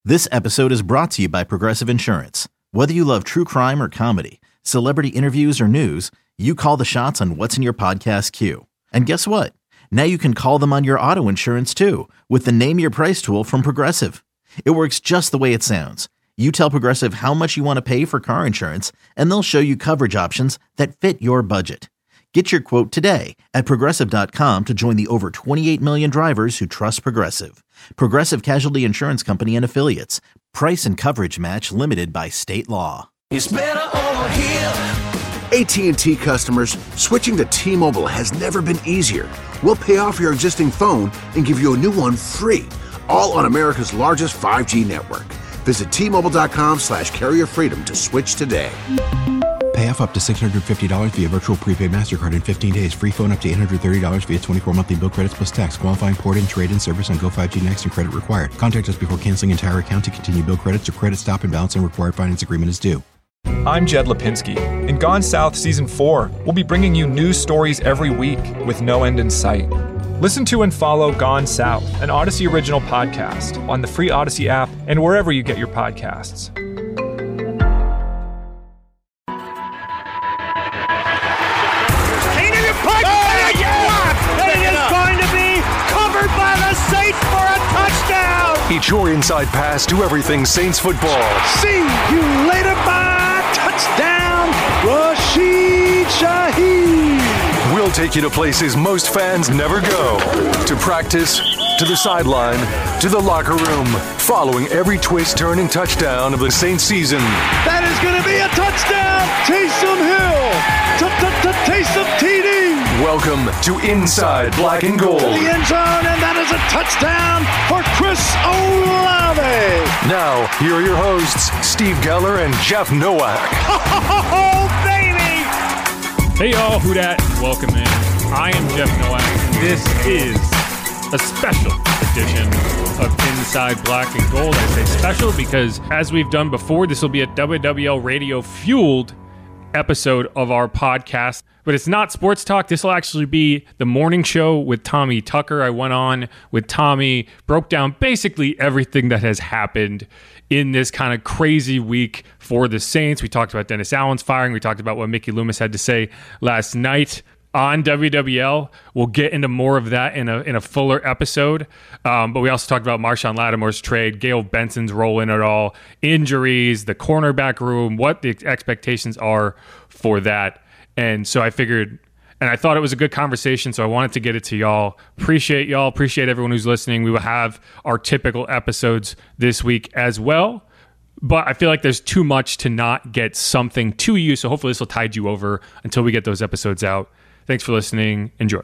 This episode is brought to you by Progressive Insurance. Whether you love true crime or comedy, celebrity interviews or news, you call the shots on what's in your podcast queue. And guess what? Now you can call them on your auto insurance too with the Name Your Price tool from Progressive. It works just the way it sounds. You tell Progressive how much you want to pay for car insurance, and they'll show you coverage options that fit your budget. Get your quote today at Progressive.com to join the over 28 million drivers who trust Progressive. Progressive Casualty Insurance Company and Affiliates. Price and coverage match limited by state law. It's better over here. AT&T customers, switching to T-Mobile has never been easier. We'll pay off your existing phone and give you a new one free, all on America's largest 5G network. Visit T-Mobile.com/carrier freedom to switch today. Pay off up to $650 via virtual prepaid MasterCard in 15 days. Free phone up to $830 via 24 monthly bill credits plus tax. Qualifying port-in, trade-in service on Go 5G Next and credit required. Contact us before canceling entire account to continue bill credits or credit stop and balance and required finance agreement is due. I'm Jed Lipinski. In Gone South Season 4, we'll be bringing you news stories every week with no end in sight. Listen to and follow Gone South, an Odyssey original podcast, on the free Odyssey app and wherever you get your podcasts. By the Saints for a touchdown! It's your inside pass to everything Saints football. See you later, bye! Touchdown, Rashid Shaheed! We'll take you to places most fans never go. To practice, to the sideline, to the locker room. Following every twist, turn, and touchdown of the Saints season. That is going to be a touchdown! Taysom Hill! Taysom TD! Welcome to Inside Black and Gold. To the end zone, and that is a touchdown for Chris Olave. Now, here are your hosts, Steve Geller and Jeff Nowak. Oh, baby! Hey, y'all, who dat? Welcome in. I am Jeff Nowak, and this is a special edition of Inside Black and Gold. I say special because, as we've done before, this will be a WWL radio-fueled episode of our podcast. But it's not sports talk. This will actually be the morning show with Tommy Tucker. I went on with Tommy, broke down basically everything that has happened in this kind of crazy week for the Saints. We talked about Dennis Allen's firing. We talked about what Mickey Loomis had to say last night on WWL. We'll get into more of that in a fuller episode. But we also talked about Marshawn Lattimore's trade, Gayle Benson's role in it all, injuries, the cornerback room, what the expectations are for that. And so I figured, and I thought it was a good conversation, so I wanted to get it to y'all. Appreciate y'all. Appreciate everyone who's listening. We will have our typical episodes this week as well. But I feel like there's too much to not get something to you, so hopefully this will tide you over until we get those episodes out. Thanks for listening. Enjoy.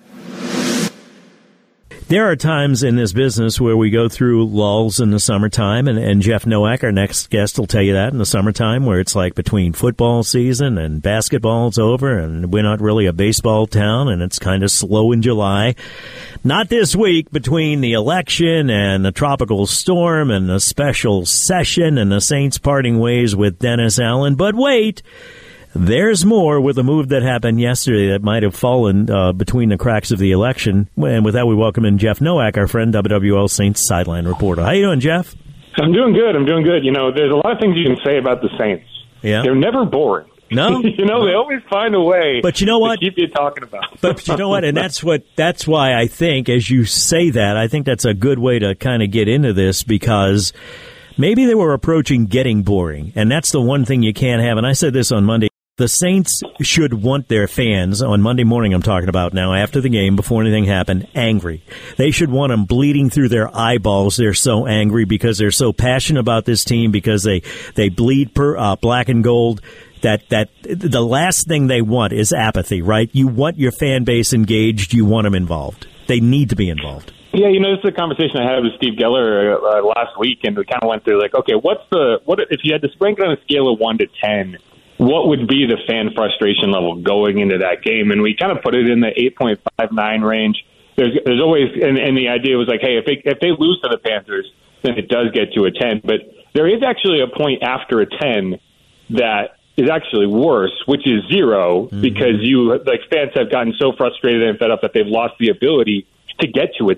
There are times in this business where we go through lulls in the summertime, and Jeff Nowak, our next guest, will tell you that in the summertime, where it's like between football season and basketball's over, and we're not really a baseball town, and it's kind of slow in July. Not this week, between the election and the tropical storm and the special session and the Saints parting ways with Dennis Allen. But wait! There's more with a move that happened yesterday that might have fallen between the cracks of the election. And with that, we welcome in Jeff Nowak, our friend, WWL Saints sideline reporter. How you doing, Jeff? I'm doing good. You know, there's a lot of things you can say about the Saints. Yeah. They're never boring. No? They always find a way but you know what? to keep you talking about. But you know what? And that's why I think, as you say that, I think that's a good way to kind of get into this, because maybe they were approaching getting boring. And that's the one thing you can't have. And I said this on Monday. The Saints should want their fans, on Monday morning I'm talking about now, after the game, before anything happened, angry. They should want them bleeding through their eyeballs. They're so angry because they're so passionate about this team, because they bleed black and gold. That the last thing they want is apathy, right? You want your fan base engaged. You want them involved. They need to be involved. Yeah, this is a conversation I had with Steve Geller last week, and we kind of went through like, okay, what if you had to rank it on a scale of 1 to 10? What would be the fan frustration level going into that game? And we kind of put it in the 8.59 range. There's always, and the idea was like, hey, if they lose to the Panthers, then it does get to a 10. But there is actually a point after a 10 that is actually worse, which is 0, because fans have gotten so frustrated and fed up that they've lost the ability to get to a 10.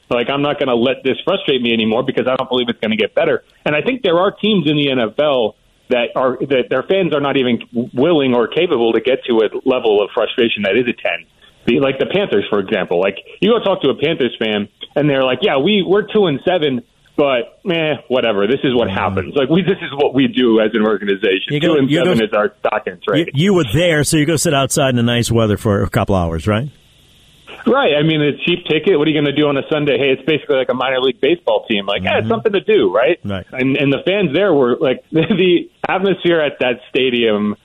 Like, I'm not going to let this frustrate me anymore because I don't believe it's going to get better. And I think there are teams in the NFL that their fans are not even willing or capable to get to a level of frustration that is a 10. Like the Panthers, for example. Like, you go talk to a Panthers fan, and they're like, yeah, we're 2-7, but whatever. This is what happens. Like, this is what we do as an organization. 2-7 is our stock and trade. You were there, so you go sit outside in the nice weather for a couple hours, right? Right. I mean, a cheap ticket. What are you going to do on a Sunday? Hey, it's basically like a minor league baseball team. Like, it's something to do, right? Right. And the fans there were like the atmosphere at that stadium.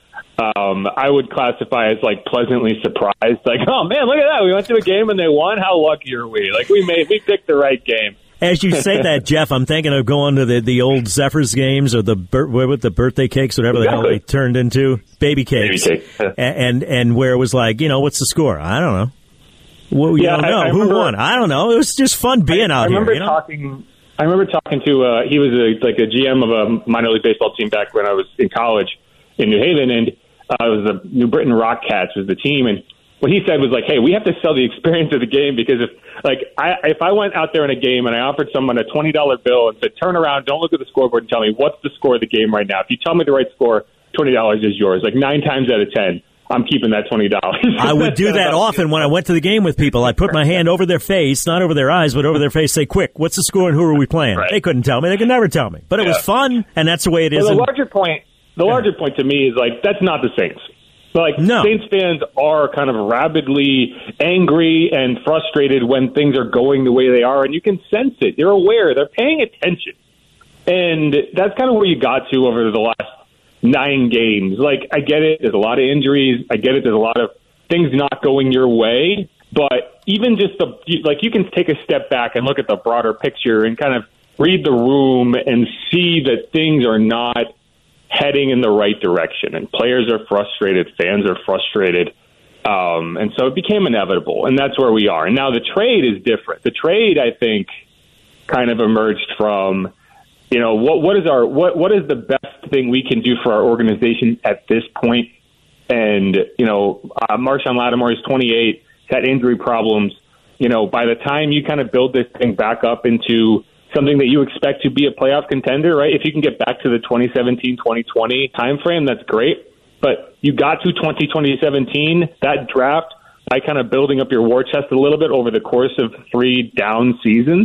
I would classify as like pleasantly surprised. Like, oh man, look at that! We went to a game and they won. How lucky are we? Like, we picked the right game. As you say that, Jeff, I'm thinking of going to the old Zephyrs games or the birthday cakes, whatever the hell they turned into, baby cakes, and where it was like, what's the score? I don't know. Well, you don't know. Who won? I don't know. It was just fun being out here. I remember talking to he was a GM of a minor league baseball team back when I was in college in New Haven, and it was the New Britain Rock Cats was the team, and what he said was like, hey, we have to sell the experience of the game because if I went out there in a game and I offered someone a $20 bill and said, turn around, don't look at the scoreboard and tell me what's the score of the game right now. If you tell me the right score, $20 is yours. Like 9 times out of 10. I'm keeping that $20. I would do that often when I went to the game with people. I put my hand over their face, not over their eyes, but over their face, say, quick, what's the score and who are we playing? Right. They couldn't tell me. They could never tell me. But it was fun, and that's the way it is. Well, the larger point to me is, like, that's not the Saints. Like, no. Saints fans are kind of rabidly angry and frustrated when things are going the way they are, and you can sense it. They're aware. They're paying attention. And that's kind of where you got to over the last 9 games. Like, I get it. There's a lot of injuries. I get it. There's a lot of things not going your way. But even just you can take a step back and look at the broader picture and kind of read the room and see that things are not heading in the right direction. And players are frustrated. Fans are frustrated. And so it became inevitable. And that's where we are. And now the trade is different. The trade, I think, kind of emerged from, what is the best thing we can do for our organization at this point? And, Marshawn Lattimore is 28, had injury problems. By the time you kind of build this thing back up into something that you expect to be a playoff contender, right? If you can get back to the 2017-2020 timeframe, that's great. But you got to 2017, that draft, by kind of building up your war chest a little bit over the course of 3 down seasons.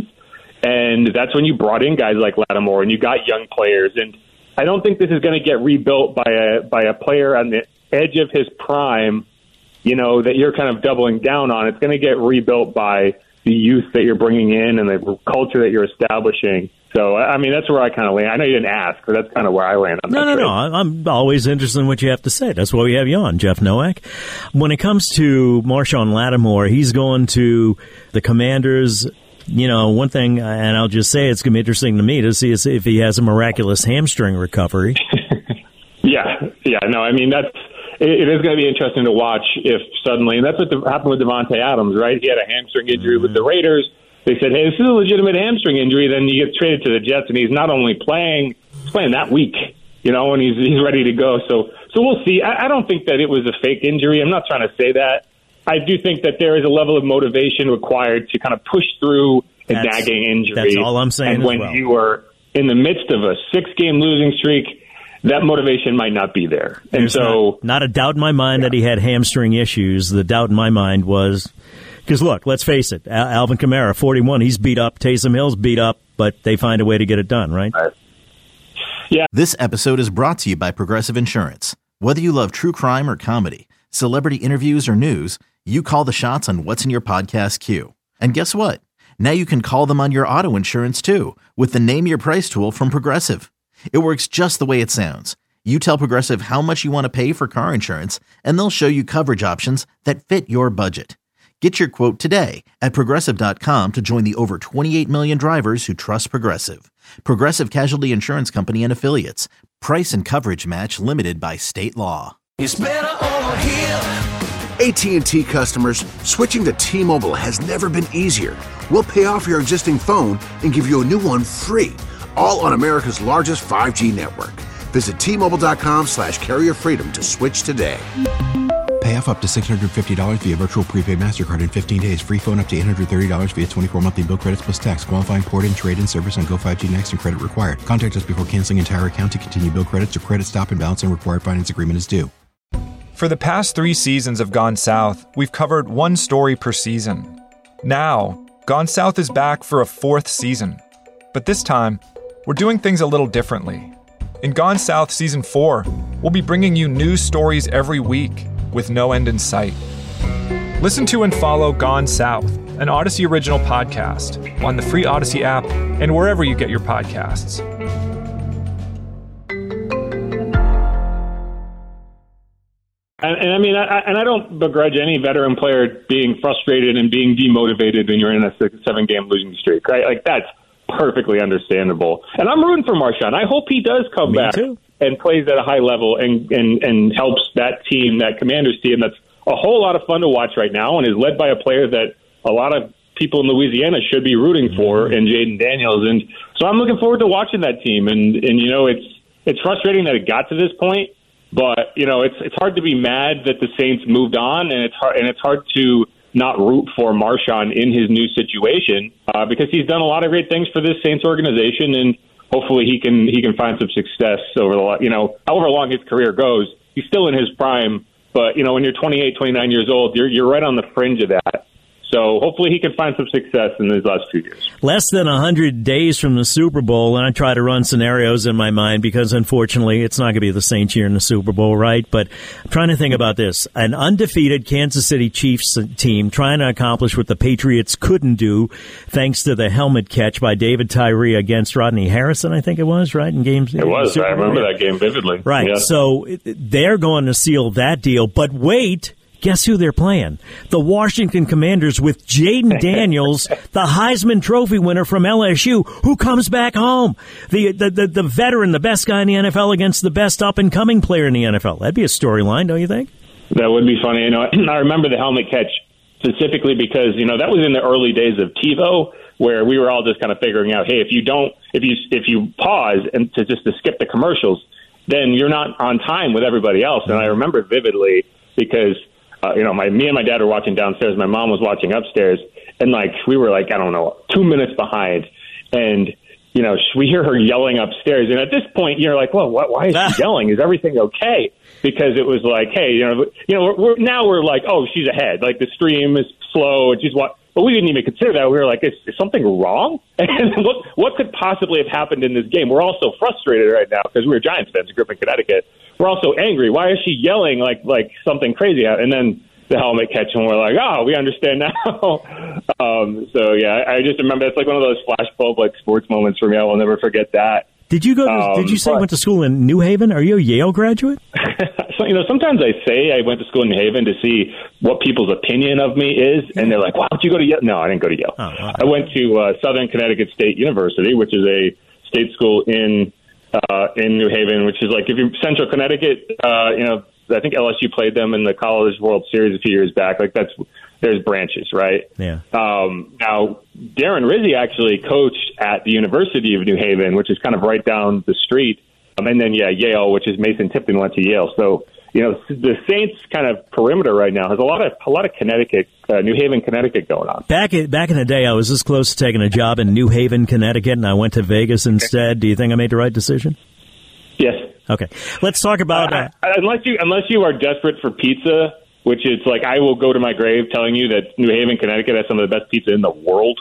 And that's when you brought in guys like Lattimore and you got young players. And I don't think this is going to get rebuilt by a player on the edge of his prime, that you're kind of doubling down on. It's going to get rebuilt by the youth that you're bringing in and the culture that you're establishing. So, I mean, that's where I kind of land. I know you didn't ask, but that's kind of where I land on that. No. I'm always interested in what you have to say. That's why we have you on, Jeff Nowak. When it comes to Marshawn Lattimore, he's going to the Commanders. One thing, and I'll just say it's going to be interesting to me to see if he has a miraculous hamstring recovery. I mean, it is going to be interesting to watch if suddenly, and that's what happened with Devontae Adams, right? He had a hamstring injury with the Raiders. They said, hey, this is a legitimate hamstring injury. Then he gets traded to the Jets, and he's not only playing, he's playing that week, and he's ready to go. So we'll see. I don't think that it was a fake injury. I'm not trying to say that. I do think that there is a level of motivation required to kind of push through a nagging injury. That's all I'm saying. And when you are in the midst of a 6-game losing streak, that motivation might not be there. And There's so, not a doubt in my mind that he had hamstring issues. The doubt in my mind was, because look, let's face it, Alvin Kamara, 41, he's beat up. Taysom Hill's beat up, but they find a way to get it done, right? Yeah. This episode is brought to you by Progressive Insurance. Whether you love true crime or comedy, celebrity interviews or news, you call the shots on what's in your podcast queue. And guess what? Now you can call them on your auto insurance too with the Name Your Price tool from Progressive. It works just the way it sounds. You tell Progressive how much you want to pay for car insurance, and they'll show you coverage options that fit your budget. Get your quote today at Progressive.com to join the over 28 million drivers who trust Progressive. Progressive Casualty Insurance Company and Affiliates. Price and coverage match limited by state law. It's better over here. AT&T customers, switching to T-Mobile has never been easier. We'll pay off your existing phone and give you a new one free, all on America's largest 5G network. Visit T-Mobile.com/carrier freedom to switch today. Pay off up to $650 via virtual prepaid MasterCard in 15 days. Free phone up to $830 via 24 monthly bill credits plus tax. Qualifying port and trade-in service on Go5G Next and credit required. Contact us before canceling entire account to continue bill credits or credit stop and balance and required finance agreement is due. For the past 3 seasons of Gone South, we've covered one story per season. Now, Gone South is back for a 4th season. But this time, we're doing things a little differently. In Gone South Season 4, we'll be bringing you news stories every week with no end in sight. Listen to and follow Gone South, an Odyssey original podcast, on the free Odyssey app and wherever you get your podcasts. And I mean, I don't begrudge any veteran player being frustrated and being demotivated when you're in a 7-game losing streak, right? Like, that's perfectly understandable. And I'm rooting for Marshawn. I hope he does come back and plays at a high level and helps that team, that Commanders team, that's a whole lot of fun to watch right now and is led by a player that a lot of people in Louisiana should be rooting for, in Jaden Daniels. And so I'm looking forward to watching that team. And you know, it's frustrating that it got to this point. But, you know, it's hard to be mad that the Saints moved on, and it's hard to not root for Marshawn in his new situation because he's done a lot of great things for this Saints organization, and hopefully he can find some success over however long his career goes. He's still in his prime, but, you know, when you're 28, 29 years old, you're right on the fringe of that. So hopefully he can find some success in these last few years. Less than 100 days from the Super Bowl, and I try to run scenarios in my mind because, unfortunately, it's not going to be the Saints year in the Super Bowl, right? But I'm trying to think about this. An undefeated Kansas City Chiefs team trying to accomplish what the Patriots couldn't do thanks to the helmet catch by David Tyree against Rodney Harrison, I think it was, right? In games. It was. I remember that game vividly. Right. Yeah. So they're going to seal that deal. But wait. Guess who they're playing? The Washington Commanders with Jaden Daniels, the Heisman Trophy winner from LSU, who comes back home. The veteran, the best guy in the NFL against the best up-and-coming player in the NFL. That'd be a storyline, don't you think? That would be funny. You know, I remember the helmet catch specifically because, you know, that was in the early days of TiVo, where we were all just kind of figuring out, hey, if you pause and to skip the commercials, then you're not on time with everybody else. And I remember it vividly because me and my dad were watching downstairs. My mom was watching upstairs, and we were 2 minutes behind, and you know, we hear her yelling upstairs. And at this point, you're like, well, why is she yelling? Is everything okay? Because it was like, hey, we're like, oh, she's ahead. Like the stream is slow, and but we didn't even consider that. We were like, is something wrong? And what could possibly have happened in this game? We're all so frustrated right now because we were Giants fans in Griffin, Connecticut. We're all so angry. Why is she yelling like something crazy? And then the helmet catch, and we're like, oh, we understand now. So, yeah, I just remember it's like one of those flashbulb sports moments for me. I will never forget that. Did you did you say you went to school in New Haven? Are you a Yale graduate? So, sometimes I say I went to school in New Haven to see what people's opinion of me is, and they're like, "Wow, did you go to Yale?" No, I didn't go to Yale. Oh, wow. I went to Southern Connecticut State University, which is a state school in New Haven, which is like if you're Central Connecticut. I think LSU played them in the College World Series a few years back. There's branches, right? Yeah. Now, Darren Rizzi actually coached at the University of New Haven, which is kind of right down the street. And then, Yale, which is Mason Tipton went to Yale. So, the Saints kind of perimeter right now has a lot of Connecticut, New Haven, Connecticut going on. Back in the day, I was this close to taking a job in New Haven, Connecticut, and I went to Vegas instead. Do you think I made the right decision? Yes. Okay. Let's talk about unless you are desperate for pizza, which is like I will go to my grave telling you that New Haven, Connecticut has some of the best pizza in the world.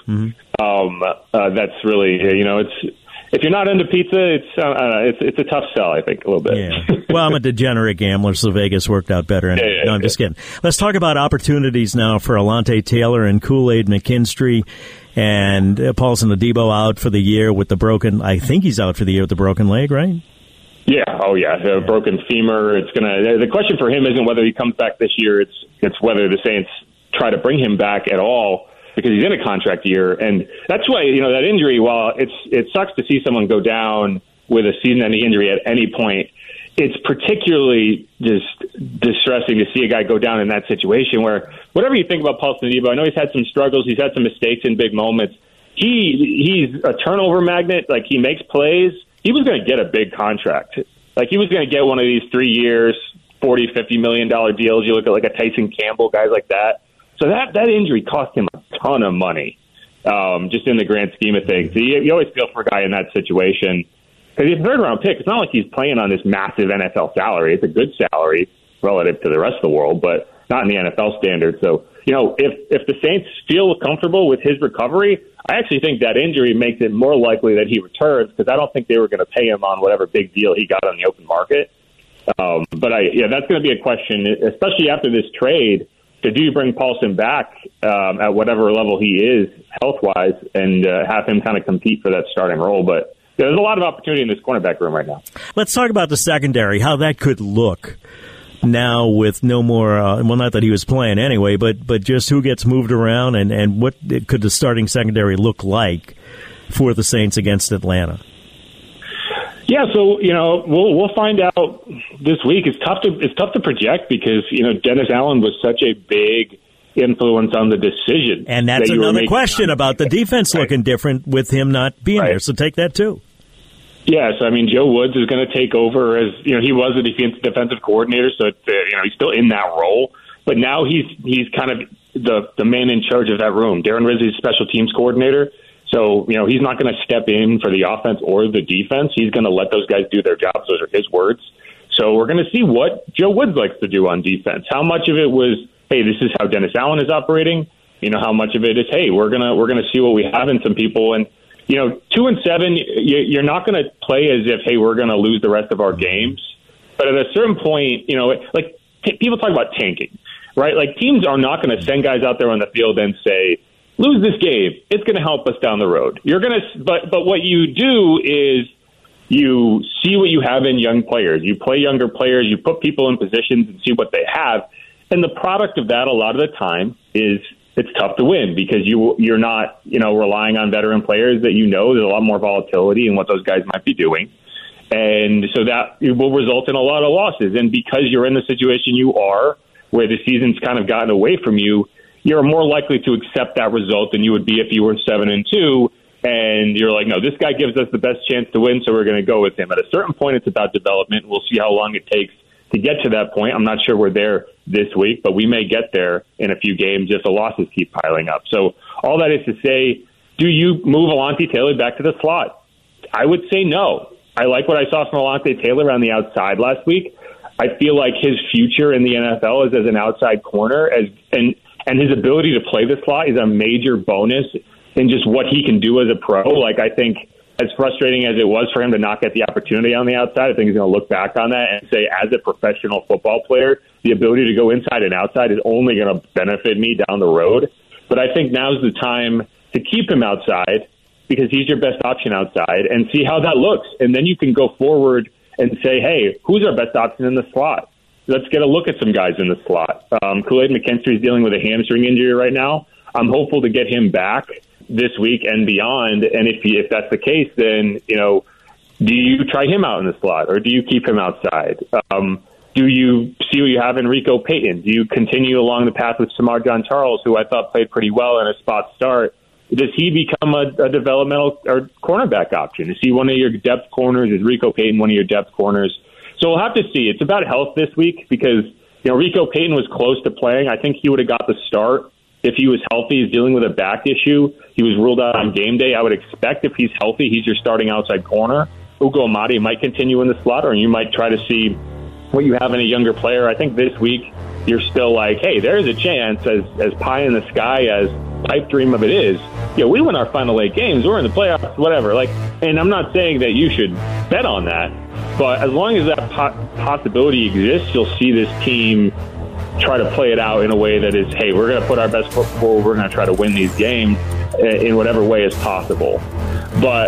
Mm-hmm. That's really it's. If you're not into pizza, it's a tough sell, I think, a little bit. Yeah. Well, I'm a degenerate gambler, so Vegas worked out better. No, I'm just kidding. Let's talk about opportunities now for Alontae Taylor and Kool-Aid McKinstry and Paulson Adebo out for the year with the broken. I think he's out for the year with the broken leg, right? Yeah. Oh, yeah. A broken femur. The question for him isn't whether he comes back this year. It's whether the Saints try to bring him back at all, because he's in a contract year. And that's why, that injury, while it sucks to see someone go down with a season-ending injury at any point, it's particularly just distressing to see a guy go down in that situation where, whatever you think about Paulson Adebo, I know he's had some struggles, he's had some mistakes in big moments. He's a turnover magnet. Like, he makes plays. He was going to get a big contract. Like, he was going to get one of these 3 years, $40, $50 million deals. You look at like a Tyson Campbell, guys like that. So that injury cost him a ton of money, just in the grand scheme of things. So you always feel for a guy in that situation. Because he's a third-round pick. It's not like he's playing on this massive NFL salary. It's a good salary relative to the rest of the world, but not in the NFL standard. So, if the Saints feel comfortable with his recovery, I actually think that injury makes it more likely that he returns, because I don't think they were going to pay him on whatever big deal he got on the open market. But that's going to be a question, especially after this trade. So do you bring Paulson back at whatever level he is health-wise and have him kind of compete for that starting role? But there's a lot of opportunity in this cornerback room right now. Let's talk about the secondary, how that could look now with no more, not that he was playing anyway, but just who gets moved around and what could the starting secondary look like for the Saints against Atlanta? Yeah, so we'll find out this week. It's tough to project because Dennis Allen was such a big influence on the decision, and that's another question about the defense looking different with him not being there. So take that too. Yeah, so Joe Woods is going to take over as he was a defensive coordinator, so he's still in that role, but now he's kind of the man in charge of that room. Darren Rizzi's special teams coordinator. So, he's not going to step in for the offense or the defense. He's going to let those guys do their jobs. Those are his words. So we're going to see what Joe Woods likes to do on defense. How much of it was, hey, this is how Dennis Allen is operating? How much of it is, hey, we're gonna see what we have in some people. And 2-7, you're not going to play as if, hey, we're going to lose the rest of our games. But at a certain point, people talk about tanking, right? Like, teams are not going to send guys out there on the field and say, lose this game. It's going to help us down the road. But what you do is you see what you have in young players. You play younger players. You put people in positions and see what they have. And the product of that a lot of the time is it's tough to win because you're not relying on veteran players that there's a lot more volatility in what those guys might be doing. And so that will result in a lot of losses. And because you're in the situation you are, where the season's kind of gotten away from you, you're more likely to accept that result than you would be if you were 7-2, and you're like, no, this guy gives us the best chance to win, so we're going to go with him. At a certain point, it's about development. We'll see how long it takes to get to that point. I'm not sure we're there this week, but we may get there in a few games if the losses keep piling up. So all that is to say, do you move Alontae Taylor back to the slot? I would say no. I like what I saw from Alontae Taylor on the outside last week. I feel like his future in the NFL is as an outside corner, and his ability to play the slot is a major bonus in just what he can do as a pro. Like, I think as frustrating as it was for him to not get the opportunity on the outside, I think he's going to look back on that and say, as a professional football player, the ability to go inside and outside is only going to benefit me down the road. But I think now's the time to keep him outside because he's your best option outside and see how that looks. And then you can go forward and say, hey, who's our best option in the slot? Let's get a look at some guys in the slot. Kool-Aid McKinstry is dealing with a hamstring injury right now. I'm hopeful to get him back this week and beyond. And if that's the case, then, do you try him out in the slot or do you keep him outside? Do you see what you have in Rico Payton? Do you continue along the path with Samar John Charles, who I thought played pretty well in a spot start? Does he become a developmental or cornerback option? Is he one of your depth corners? Is Rico Payton one of your depth corners? So we'll have to see. It's about health this week because, Rico Payton was close to playing. I think he would have got the start if he was healthy. He's dealing with a back issue. He was ruled out on game day. I would expect if he's healthy, he's your starting outside corner. Ugo Amadi might continue in the slot, or you might try to see what you have in a younger player. I think this week you're still like, hey, there's a chance, as pie in the sky as pipe dream of it is, we win our final 8 games, we're in the playoffs, whatever. And I'm not saying that you should bet on that, but as long as that possibility exists, you'll see this team try to play it out in a way that is, hey, we're going to put our best foot forward, we're going to try to win these games in whatever way is possible. But,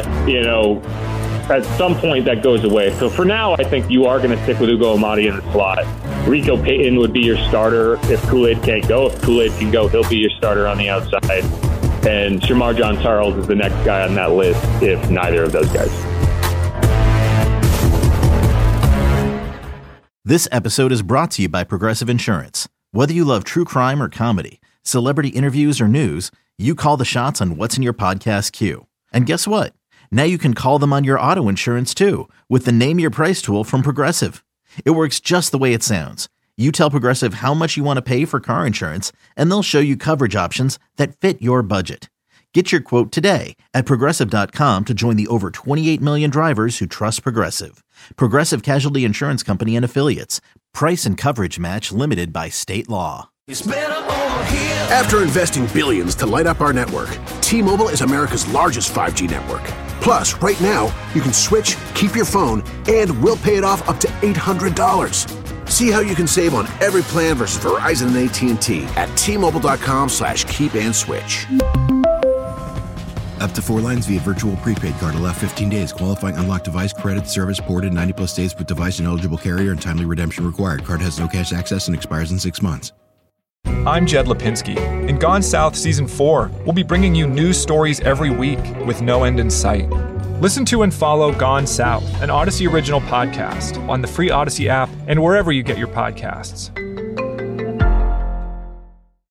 at some point that goes away. So for now, I think you are going to stick with Ugo Amadi in the slot. Rico Payton would be your starter if Kool-Aid can't go. If Kool-Aid can go, he'll be your starter on the outside. And Samar John Charles is the next guy on that list if neither of those guys. This episode is brought to you by Progressive Insurance. Whether you love true crime or comedy, celebrity interviews or news, you call the shots on what's in your podcast queue. And guess what? Now you can call them on your auto insurance too with the Name Your Price tool from Progressive. It works just the way it sounds. You tell Progressive how much you want to pay for car insurance, and they'll show you coverage options that fit your budget. Get your quote today at Progressive.com to join the over 28 million drivers who trust Progressive. Progressive Casualty Insurance Company and Affiliates. Price and coverage match limited by state law. It's better over here. After investing billions to light up our network, T-Mobile is America's largest 5G network. Plus, right now, you can switch, keep your phone, and we'll pay it off up to $800. See how you can save on every plan versus Verizon and AT&T at T-Mobile.com/keep-and-switch. Up to 4 lines via virtual prepaid card. Allow 15 days. Qualifying unlocked device credit service ported 90+ days with device and eligible carrier and timely redemption required. Card has no cash access and expires in 6 months. I'm Jed Lipinski. In Gone South Season 4, we'll be bringing you news stories every week with no end in sight. Listen to and follow Gone South, an Odyssey original podcast, on the free Odyssey app and wherever you get your podcasts.